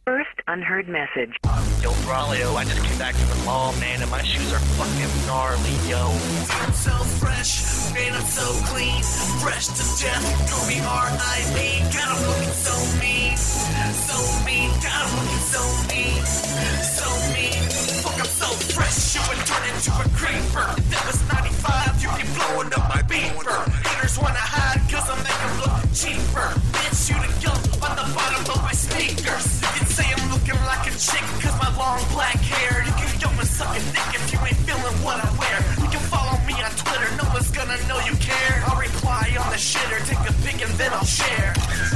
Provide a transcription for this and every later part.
First unheard message. Yo, Braulio, I just came back from the mall, man, and my shoes are fucking gnarly, yo. I'm so fresh, man, I'm so clean. Fresh to death, call me R.I.P. God, I'm looking so mean. So mean, God, I'm looking so mean. So mean, fuck, I'm so fresh. You would turn into a creeper. That was 95, you be blowing up my beeper. Haters wanna hide, cause I make them look cheaper. Bitch, you the gum on the bottom of my sneakers. You can say I'm looking like a chick, cause my long black hair. You can go and suck a dick if you ain't feeling what I wear. You can follow me on Twitter, no one's gonna know you care. I'll reply on the shitter, take a pic and then I'll share.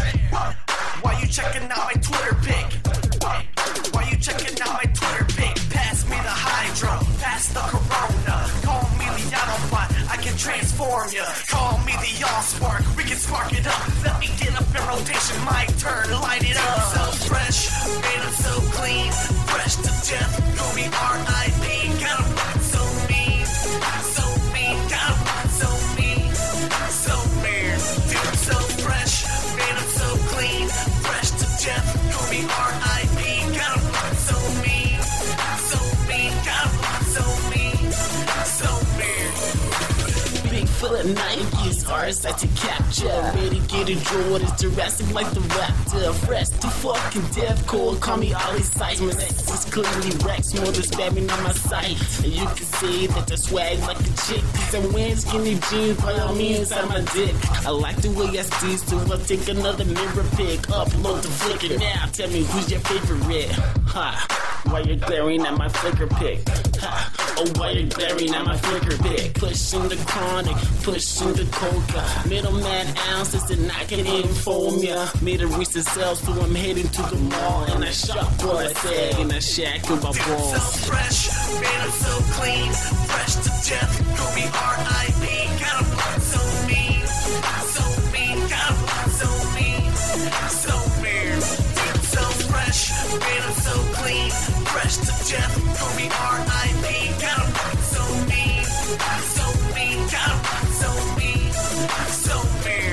Why you checking out my Twitter pic? Why you checking out my Twitter pic? Pass me the hydro, pass the corona. Call me the Autobot, I can transform ya. Call me the Allspark, we can spark it up. Let me get up in rotation, my turn, light it up. I'm so fresh, man, I'm so clean. Fresh to death, call me R.I.P. God, I'm looking so mean. So mean, God, I'm looking so mean. So mean, dude, I'm so fresh, man, I'm so clean. Fresh to death, call me R.I.P. God, I'm looking so mean. So mean, God, I'm looking so mean. So mean. Big full of Nikes, ours set to capture. Ready to get a Jordan, Jurassic like the Raptor. Fresh to fucking death, cold, call me Ollie Sykes. My next is clearly Rex, more than spamming on my site. And you can see that I swag like a chick. Cause I'm wearing skinny jeans, by all means, inside my dick. I like the way I see, so I'll take another mirror pic. Upload the Flickr now, tell me who's your favorite. Ha. Why you're glaring at my Flickr pic? Ha. Oh, why you're glaring at my Flickr pic? Pushing the chronic, pushing the coca. Middleman ounces and I can inform ya. Made a recent sale, so I'm heading to the mall. And I shop what I said, and I shack with my Dude, I'm balls. so fresh, man, I'm so clean. Fresh to death, call me R.I.P. God, I'm looking so mean. So mean, God, I'm looking so mean. So mean. Dude, I'm so fresh, man, I'm so clean. Fresh to death, call me R.I.P. God, I'm looking so mean. So mean, God, I'm looking so mean. So mean.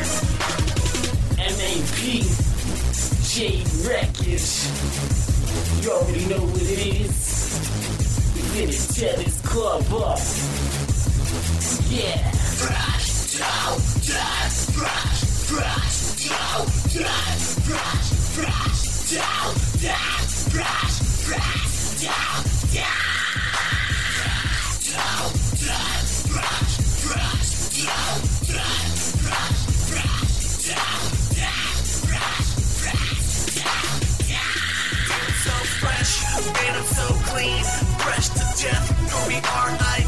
MAP, J Records. You already know what it is. We finna tear this club up. Yeah. Fresh, down, down, fresh, fresh, down, down, fresh, fresh, down, down, fresh, fresh, down, down. Down, down, fresh, fresh, down, down, fresh, fresh, down, down, fresh, fresh, down, down. So fresh, man, I'm so clean. Fresh to death, call me R.I.P.